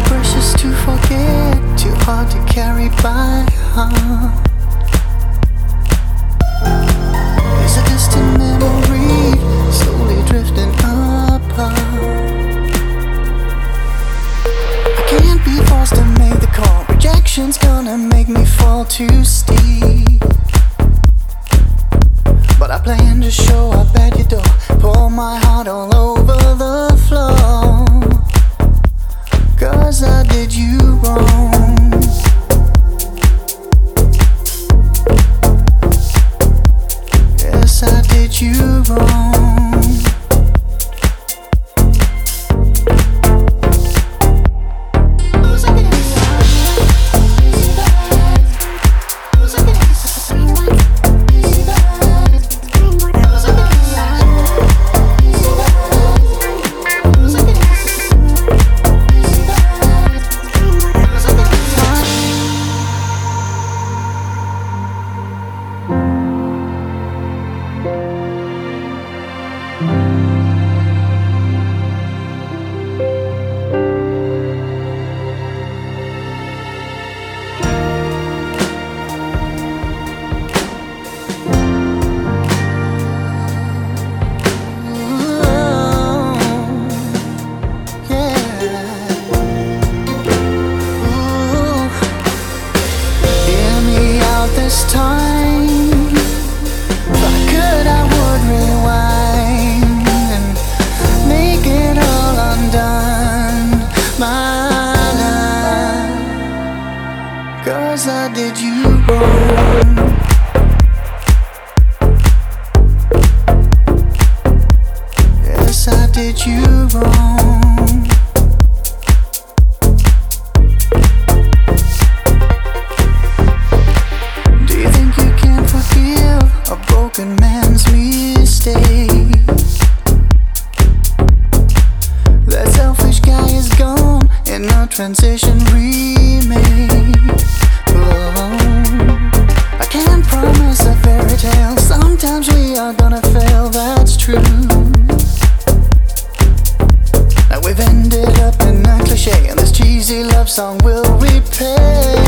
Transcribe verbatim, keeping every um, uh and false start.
precious to forget, too hard to carry by heart. There's a distant memory slowly drifting apart. I can't be forced to make the call. Rejection's gonna make me fall too steep. But I plan to show up at your door, pour my heart all over the floor. Cause I did you wrong. Yes, I did you wrong. This time, if I could, I would rewind and make it all undone. My life, cause I did you wrong. Yes, I did you wrong. A broken man's mistake. That selfish guy is gone and no transition remade. Oh, I can't promise a fairy tale. Sometimes we are gonna fail, that's true. Now we've ended up in a cliche, and this cheesy love song will repay.